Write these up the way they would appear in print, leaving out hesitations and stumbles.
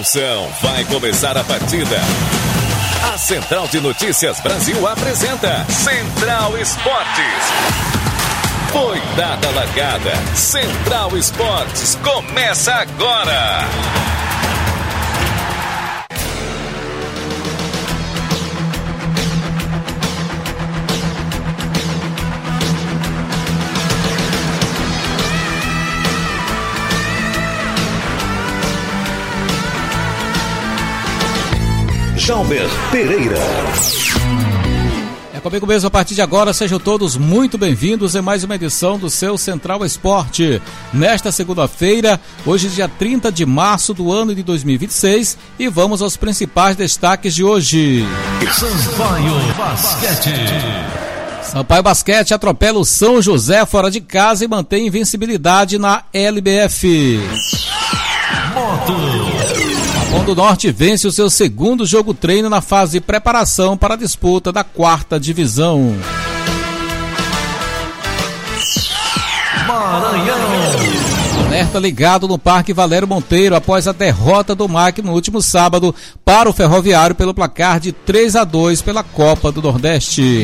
Atenção, vai começar a partida. A Central de Notícias Brasil apresenta Central Esportes. Foi dada a largada. Central Esportes começa agora. Jalber Pereira. É comigo mesmo a partir de agora, sejam todos muito bem-vindos em mais uma edição do seu Central Esporte. Nesta segunda-feira, hoje dia 30 de março do ano de 2026, e vamos aos principais destaques de hoje. Sampaio Basquete. Sampaio Basquete atropela o São José fora de casa e mantém invencibilidade na LBF. Moto. Capão do Norte vence o seu segundo jogo treino na fase de preparação para a disputa da 4ª divisão. Maranhão. Alerta ligado no Parque Valério Monteiro após a derrota do MAC no último sábado para o Ferroviário pelo placar de 3-2 pela Copa do Nordeste.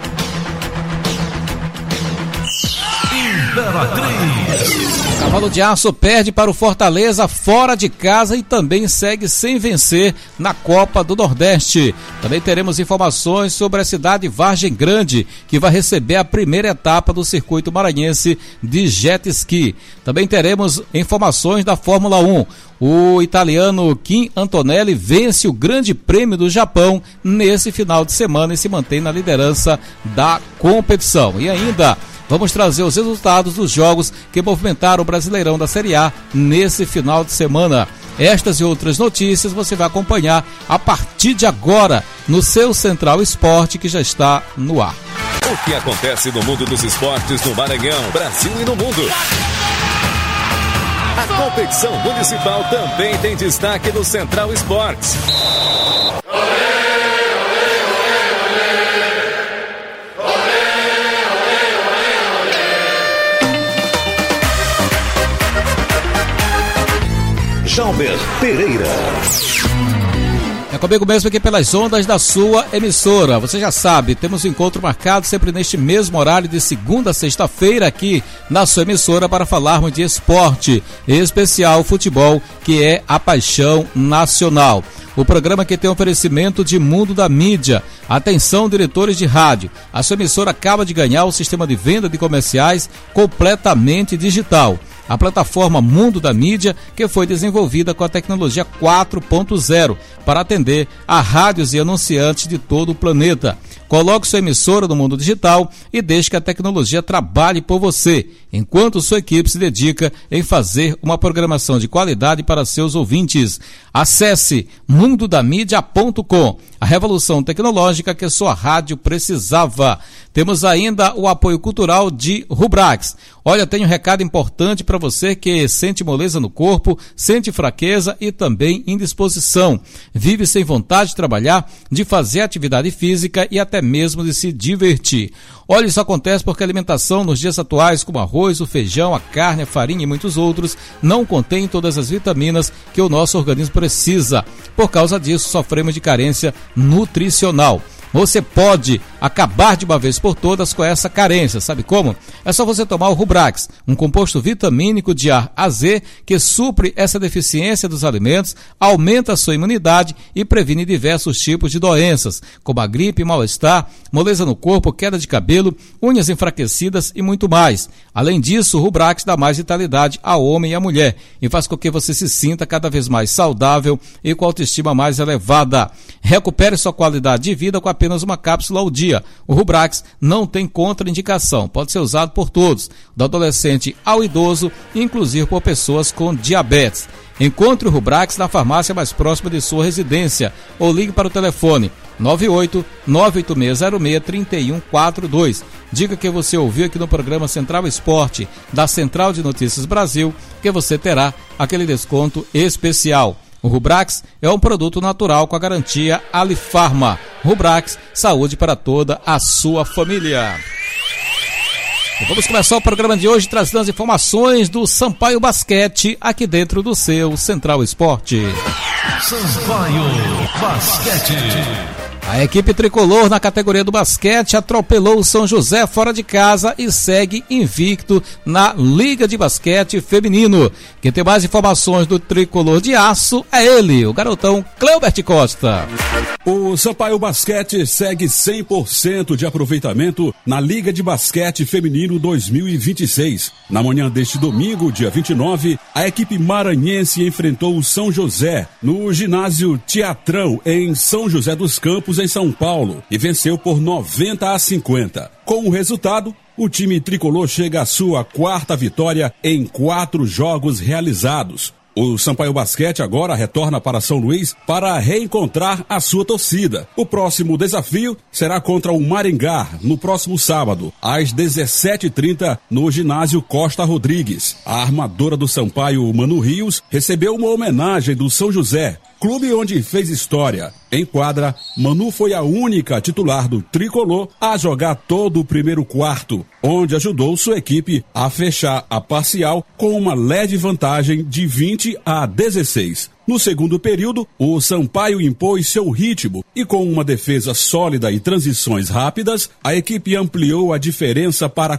Cavalo de Aço perde para o Fortaleza fora de casa e também segue sem vencer na Copa do Nordeste. Também teremos informações sobre a cidade Vargem Grande, que vai receber a primeira etapa do circuito maranhense de jet ski. Também teremos informações da Fórmula 1. O italiano Kim Antonelli vence o Grande Prêmio do Japão nesse final de semana e se mantém na liderança da competição. E ainda vamos trazer os resultados dos jogos que movimentaram o Brasileirão da Série A nesse final de semana. Estas e outras notícias você vai acompanhar a partir de agora no seu Central Esporte, que já está no ar. O que acontece no mundo dos esportes no Maranhão, Brasil e no mundo? A competição municipal também tem destaque no Central Esportes. Jalber Pereira. É comigo mesmo aqui pelas ondas da sua emissora. Você já sabe, temos um encontro marcado sempre neste mesmo horário de segunda a sexta-feira aqui na sua emissora para falarmos de esporte, em especial futebol, que é a paixão nacional. O programa que tem oferecimento de Mundo da Mídia. Atenção, diretores de rádio. A sua emissora acaba de ganhar o sistema de venda de comerciais completamente digital. A plataforma Mundo da Mídia, que foi desenvolvida com a tecnologia 4.0 para atender a rádios e anunciantes de todo o planeta. Coloque sua emissora no mundo digital e deixe que a tecnologia trabalhe por você, enquanto sua equipe se dedica em fazer uma programação de qualidade para seus ouvintes. Acesse mundodamídia.com, a revolução tecnológica que sua rádio precisava. Temos ainda o apoio cultural de Rubrax. Olha, tem um recado importante para você que sente moleza no corpo, sente fraqueza e também indisposição. Vive sem vontade de trabalhar, de fazer atividade física e até mesmo de se divertir. Olha, isso acontece porque a alimentação nos dias atuais, como arroz, o feijão, a carne, a farinha e muitos outros, não contém todas as vitaminas que o nosso organismo precisa. Por causa disso, sofremos de carência nutricional. Você pode acabar de uma vez por todas com essa carência, sabe como? É só você tomar o Rubrax, um composto vitamínico de A a Z que supre essa deficiência dos alimentos, aumenta a sua imunidade e previne diversos tipos de doenças, como a gripe, mal-estar, moleza no corpo, queda de cabelo, unhas enfraquecidas e muito mais. Além disso, o Rubrax dá mais vitalidade ao homem e à mulher e faz com que você se sinta cada vez mais saudável e com a autoestima mais elevada. Recupere sua qualidade de vida com apenas uma cápsula ao dia. O Rubrax não tem contraindicação, pode ser usado por todos, do adolescente ao idoso, inclusive por pessoas com diabetes. Encontre o Rubrax na farmácia mais próxima de sua residência ou ligue para o telefone 98-98606-3142. Diga que você ouviu aqui no programa Central Esporte da Central de Notícias Brasil, que você terá aquele desconto especial. O Rubrax é um produto natural com a garantia Alifarma. Rubrax, saúde para toda a sua família. E vamos começar o programa de hoje trazendo as informações do Sampaio Basquete aqui dentro do seu Central Esporte. Sampaio Basquete. A equipe tricolor na categoria do basquete atropelou o São José fora de casa e segue invicto na Liga de Basquete Feminino. Quem tem mais informações do tricolor de aço é ele, o garotão Cleubert Costa. O Sampaio Basquete segue 100% de aproveitamento na Liga de Basquete Feminino 2026. Na manhã deste domingo, dia 29, a equipe maranhense enfrentou o São José no ginásio Teatrão, em São José dos Campos, em São Paulo, e venceu por 90-50. Com o resultado, o time tricolor chega à sua 4ª vitória em 4 jogos realizados. O Sampaio Basquete agora retorna para São Luís para reencontrar a sua torcida. O próximo desafio será contra o Maringá, no próximo sábado, às 17h30, no ginásio Costa Rodrigues. A armadora do Sampaio, Manu Rios, recebeu uma homenagem do São José, clube onde fez história. Em quadra, Manu foi a única titular do tricolor a jogar todo o primeiro quarto, onde ajudou sua equipe a fechar a parcial com uma leve vantagem de 20-16. No segundo período, o Sampaio impôs seu ritmo e, com uma defesa sólida e transições rápidas, a equipe ampliou a diferença para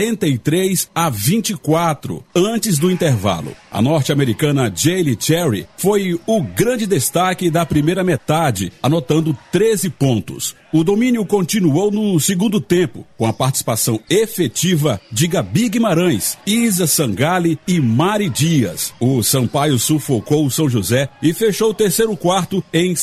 43-24 antes do intervalo. A norte-americana Jaylee Cherry foi o grande destaque da primeira metade, anotando 13 pontos. O domínio continuou no segundo tempo, com a participação efetiva de Gabi Guimarães, Isa Sangali e Mari Dias. O Sampaio sufocou o São José e fechou o terceiro quarto em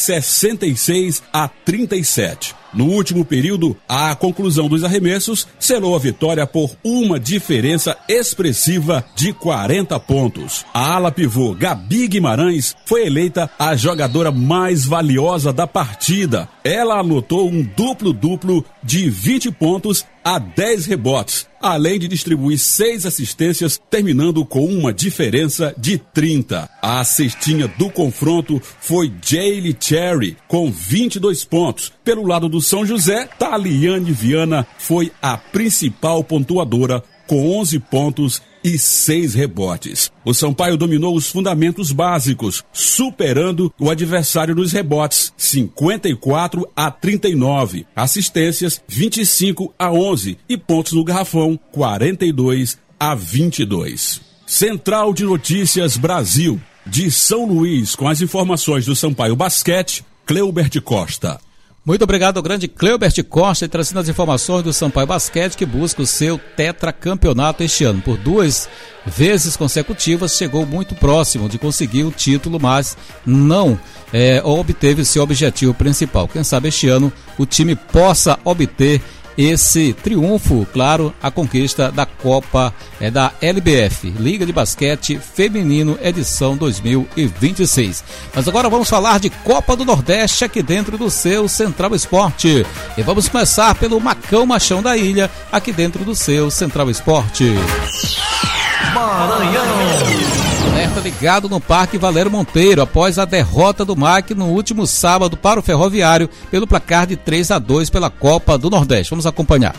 66-37. No último período, a conclusão dos arremessos selou a vitória por uma diferença expressiva de 40 pontos. A ala pivô Gabi Guimarães foi eleita a jogadora mais valiosa da partida. Ela anotou um duplo-duplo de 20 pontos a 10 rebotes, além de distribuir 6 assistências, terminando com uma diferença de 30. A cestinha do confronto foi Jaylee Cherry, com 22 pontos. Pelo lado do São José, Taliane Viana foi a principal pontuadora, com 11 pontos e 6 rebotes. O Sampaio dominou os fundamentos básicos, superando o adversário nos rebotes, 54-39, assistências 25-11 e pontos no garrafão, 42-22. Central de Notícias Brasil, de São Luís, com as informações do Sampaio Basquete, Cleubert Costa. Muito obrigado ao grande Cleubert Costa, trazendo as informações do Sampaio Basquete, que busca o seu tetracampeonato este ano. Por 2 vezes consecutivas, chegou muito próximo de conseguir o título, mas não obteve o seu objetivo principal. Quem sabe este ano o time possa obter esse triunfo, claro, a conquista da Copa da LBF, Liga de Basquete Feminino, edição 2026. Mas agora vamos falar de Copa do Nordeste aqui dentro do seu Central Esporte. E vamos começar pelo Macão Machão da Ilha, aqui dentro do seu Central Esporte. Maranhão. Alerta ligado no Parque Valério Monteiro após a derrota do MAC no último sábado para o Ferroviário pelo placar de 3-2 pela Copa do Nordeste. Vamos acompanhar.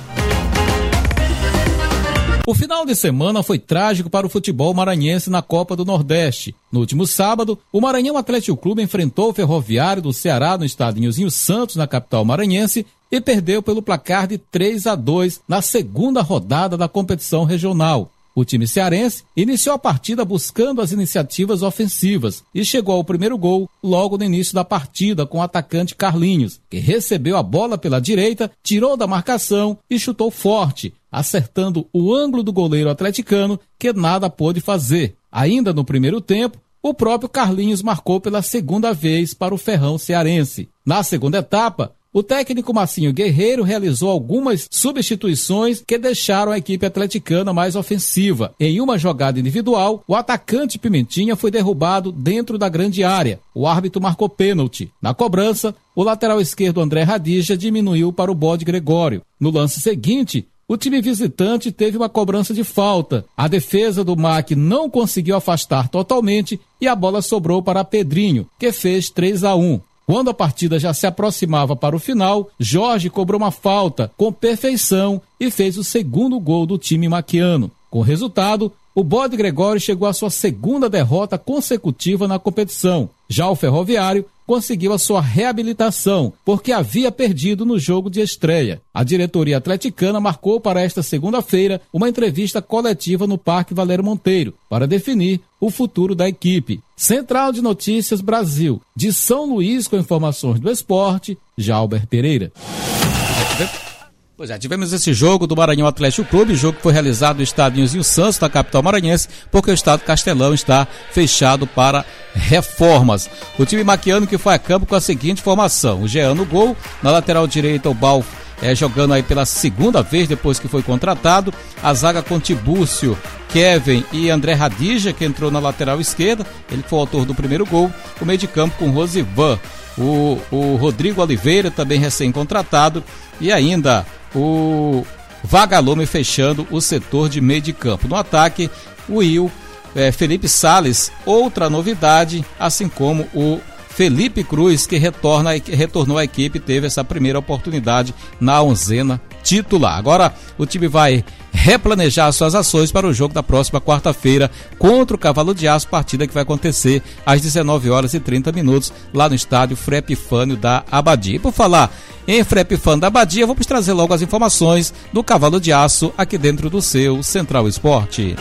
O final de semana foi trágico para o futebol maranhense na Copa do Nordeste. No último sábado, o Maranhão Atlético Clube enfrentou o Ferroviário do Ceará no estádio Nilzinho Santos, na capital maranhense, e perdeu pelo placar de 3-2 na segunda rodada da competição regional. O time cearense iniciou a partida buscando as iniciativas ofensivas e chegou ao primeiro gol logo no início da partida com o atacante Carlinhos, que recebeu a bola pela direita, tirou da marcação e chutou forte, acertando o ângulo do goleiro atleticano, que nada pôde fazer. Ainda no primeiro tempo, o próprio Carlinhos marcou pela segunda vez para o Ferrão cearense. Na segunda etapa, o técnico Marcinho Guerreiro realizou algumas substituições que deixaram a equipe atleticana mais ofensiva. Em uma jogada individual, o atacante Pimentinha foi derrubado dentro da grande área. O árbitro marcou pênalti. Na cobrança, o lateral esquerdo André Radija diminuiu para o Bode Gregório. No lance seguinte, o time visitante teve uma cobrança de falta. A defesa do MAC não conseguiu afastar totalmente e a bola sobrou para Pedrinho, que fez 3-1. Quando a partida já se aproximava para o final, Jorge cobrou uma falta com perfeição e fez o segundo gol do time maquiano. Com o resultado, O Bode Gregório chegou à sua segunda derrota consecutiva na competição. Já o Ferroviário conseguiu a sua reabilitação, porque havia perdido no jogo de estreia. A diretoria atleticana marcou para esta segunda-feira uma entrevista coletiva no Parque Valério Monteiro para definir o futuro da equipe. Central de Notícias Brasil, de São Luís, com informações do esporte, Jalber Pereira. Pois é, tivemos esse jogo do Maranhão Atlético Clube, jogo que foi realizado no estádio Nilzinho Santos, da capital maranhense, porque o estádio Castelão está fechado para reformas. O time maquiano que foi a campo com a seguinte formação: o Jean no gol, na lateral direita o Bal jogando aí pela segunda vez depois que foi contratado, a zaga com Tibúrcio, Kevin e André Radija, que entrou na lateral esquerda, ele foi o autor do primeiro gol, o meio de campo com Rosivan, o Rodrigo Oliveira, também recém-contratado, e ainda o Vagalume fechando o setor de meio de campo. No ataque, o Will, Felipe Sales, outra novidade, assim como o Felipe Cruz, que retornou à equipe, teve essa primeira oportunidade na onzena titular. Agora o time vai replanejar suas ações para o jogo da próxima quarta-feira contra o Cavalo de Aço, partida que vai acontecer às 19h30 lá no estádio Frei Epifânio da Abadia. E por falar em Frei Epifânio da Abadia, vamos trazer logo as informações do Cavalo de Aço aqui dentro do seu Central Esporte.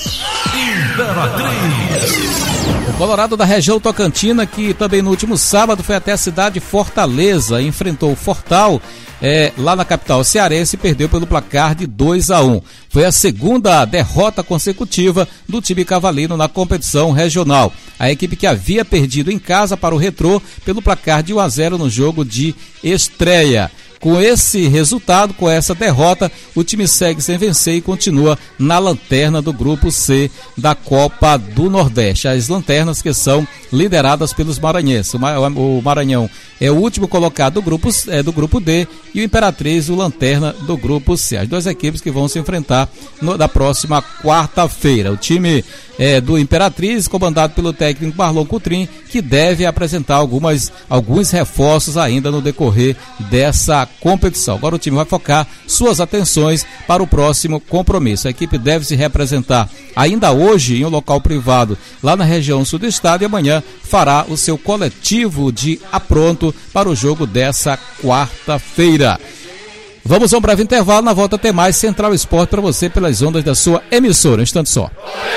O Colorado da região Tocantina, que também no último sábado foi até a cidade de Fortaleza, enfrentou o Fortal lá na capital cearense e perdeu pelo placar de 2-1. Foi a segunda derrota consecutiva do time cavalino na competição regional. A equipe que havia perdido em casa para o Retrô pelo placar de 1-0 no jogo de estreia. Com esse resultado, com essa derrota, o time segue sem vencer e continua na lanterna do Grupo C da Copa do Nordeste. As lanternas que são lideradas pelos maranhenses. O Maranhão é o último colocado do Grupo D e o Imperatriz, o lanterna do Grupo C. As duas equipes que vão se enfrentar na próxima quarta-feira. O time do Imperatriz, comandado pelo técnico Marlon Coutrin, que deve apresentar alguns reforços ainda no decorrer dessa competição. Agora o time vai focar suas atenções para o próximo compromisso. A equipe deve se representar ainda hoje em um local privado lá na região sul do estado e amanhã fará o seu coletivo de apronto para o jogo dessa quarta-feira. Vamos a um breve intervalo, na volta tem mais Central Esporte para você pelas ondas da sua emissora. Um instante só.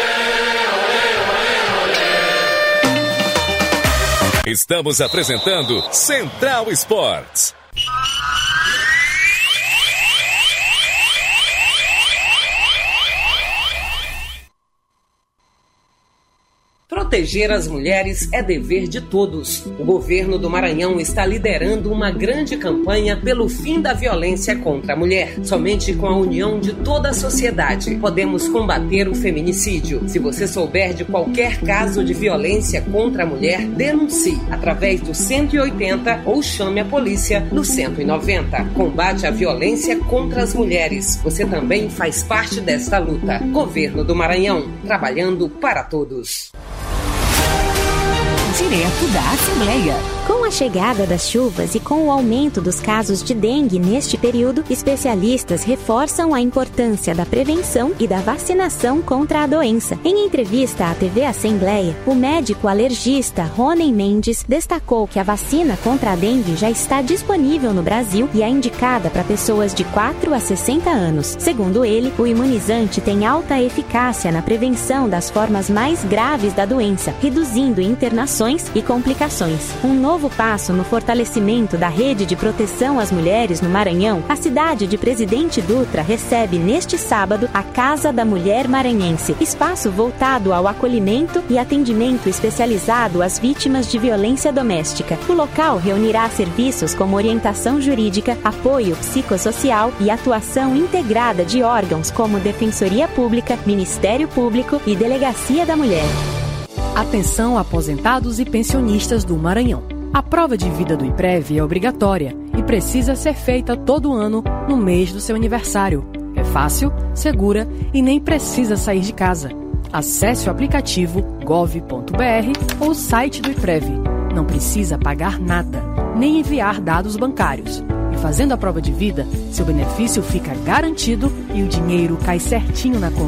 Estamos apresentando Central Esportes. Proteger as mulheres é dever de todos. O governo do Maranhão está liderando uma grande campanha pelo fim da violência contra a mulher. Somente com a união de toda a sociedade podemos combater o feminicídio. Se você souber de qualquer caso de violência contra a mulher, denuncie através do 180 ou chame a polícia no 190. Combate a violência contra as mulheres. Você também faz parte desta luta. Governo do Maranhão, trabalhando para todos. Direto da Assembleia. Com a chegada das chuvas e com o aumento dos casos de dengue neste período, especialistas reforçam a importância da prevenção e da vacinação contra a doença. Em entrevista à TV Assembleia, o médico alergista Rony Mendes destacou que a vacina contra a dengue já está disponível no Brasil e é indicada para pessoas de 4 a 60 anos. Segundo ele, o imunizante tem alta eficácia na prevenção das formas mais graves da doença, reduzindo internações e complicações. Um novo passo no fortalecimento da rede de proteção às mulheres no Maranhão, a cidade de Presidente Dutra recebe neste sábado a Casa da Mulher Maranhense, espaço voltado ao acolhimento e atendimento especializado às vítimas de violência doméstica. O local reunirá serviços como orientação jurídica, apoio psicossocial e atuação integrada de órgãos como Defensoria Pública, Ministério Público e Delegacia da Mulher. Atenção aposentados e pensionistas do Maranhão. A prova de vida do IPREV é obrigatória e precisa ser feita todo ano no mês do seu aniversário. É fácil, segura e nem precisa sair de casa. Acesse o aplicativo gov.br ou o site do IPREV. Não precisa pagar nada, nem enviar dados bancários. E fazendo a prova de vida, seu benefício fica garantido e o dinheiro cai certinho na conta.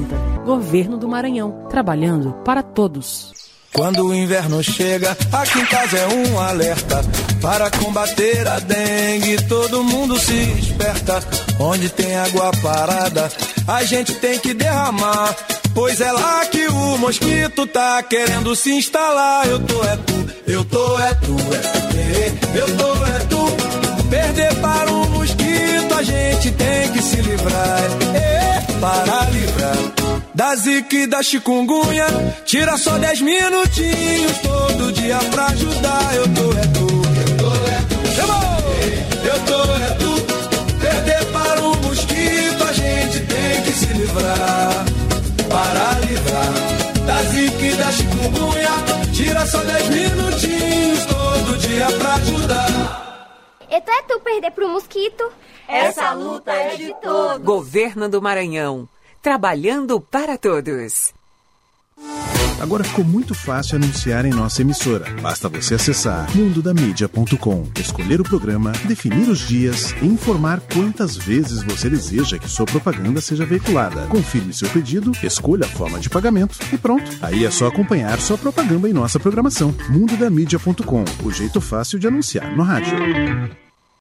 Governo do Maranhão, trabalhando para todos. Quando o inverno chega, aqui em casa é um alerta. Para combater a dengue, todo mundo se esperta. Onde tem água parada, a gente tem que derramar. Pois é lá que o mosquito tá querendo se instalar. Eu tô é tu, eu tô é tu, eu tô é tu. Perder para um mosquito a gente tem que se livrar. Para livrar da zika e da chikungunya, tira só 10 minutinhos todo dia pra ajudar. Eu tô é tu, eu tô é tu, eu tô é tu. Perder para um mosquito a gente tem que se livrar. Para livrar da zika e da chikungunya, tira só 10 minutinhos todo dia pra ajudar. Então é tu perder pro mosquito. Essa luta é de todos. Governo do Maranhão, trabalhando para todos. Agora ficou muito fácil anunciar em nossa emissora. Basta você acessar mundodamídia.com, escolher o programa, definir os dias e informar quantas vezes você deseja que sua propaganda seja veiculada. Confirme seu pedido, escolha a forma de pagamento e pronto. Aí é só acompanhar sua propaganda em nossa programação. mundodamídia.com, o jeito fácil de anunciar no rádio.